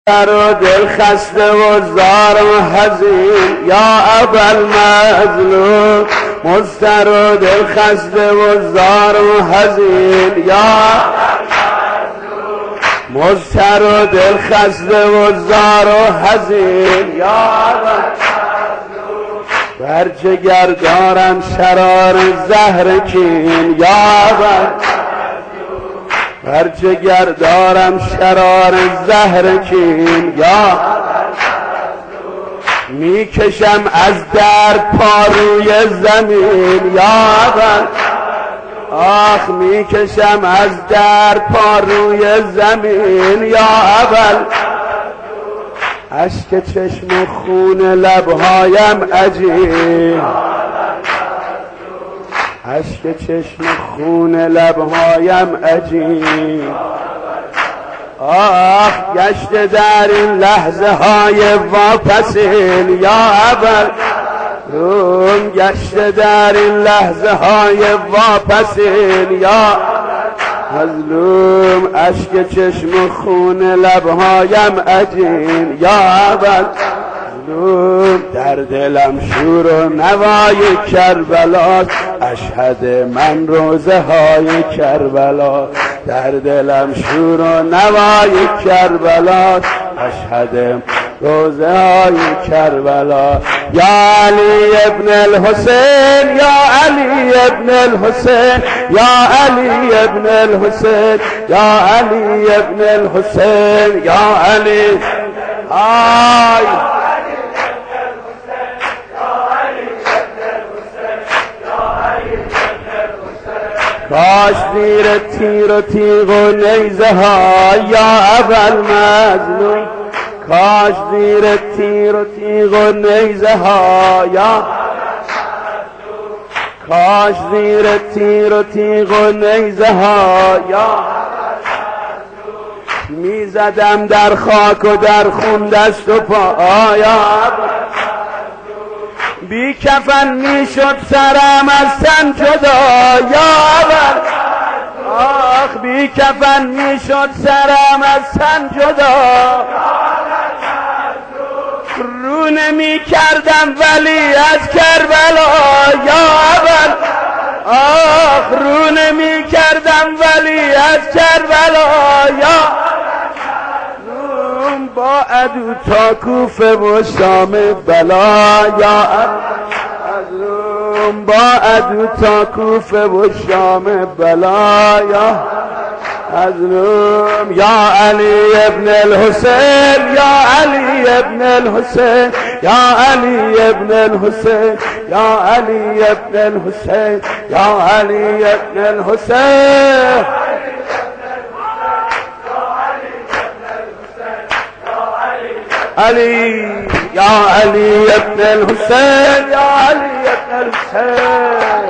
در و دل خسته و زار و حزین یا ابوالمظلوم، مضطر و دل خسته و زار و حزین یا مضطر و دل خسته و زار و حزین یا بر جگر دارم شرار زهر کین یا بر جگر دارم شرار زهر کین یا میکشم از در پاروی زمین یا آخ میکشم از در پاروی زمین یا اول اشک چشم و خون لبهایم عجین اشک چشم خون لبهایم عجین آخ گشته در این لحظه های واپسین یا اول روم گشته در این لحظه های واپسین یا مظلوم اشک چشم خون لبهایم عجین یا اول در دلم شور و نوای کربلا اشهد من روزه های کربلا در دلم شور و نوای کربلا اشهد روزه های کربلا یا علی ابن الحسین یا علی ابن الحسین یا علی ابن الحسین یا علی ابن الحسین یا علی آی کاش زیر تیر و تیغ و نیزه ها یا ابوالمظلوم کاش زیر تیر و تیغ و نیزه ها یا کاش زیر تیر و تیغ و نیزه ها یا میزدم در خاک و در خون دست و پا یا بی کفن میشد سرم از تن جدا یا اول آخ بی کفن میشد سرم از تن جدا رو نمی کردم ولی از کربلا یا اول آخ رو نمی کردم ولی از کربلا یا با عدو تا کوفه و شام بلا یا مظلوم با عدو تا کوفه و شام بلا یا مظلوم یا علی ابن الحسین یا علی ابن الحسین یا علی ابن الحسین یا علی ابن الحسین یا علی ابن الحسین علي يا علي ابن الحسين يا علي ابن الحسين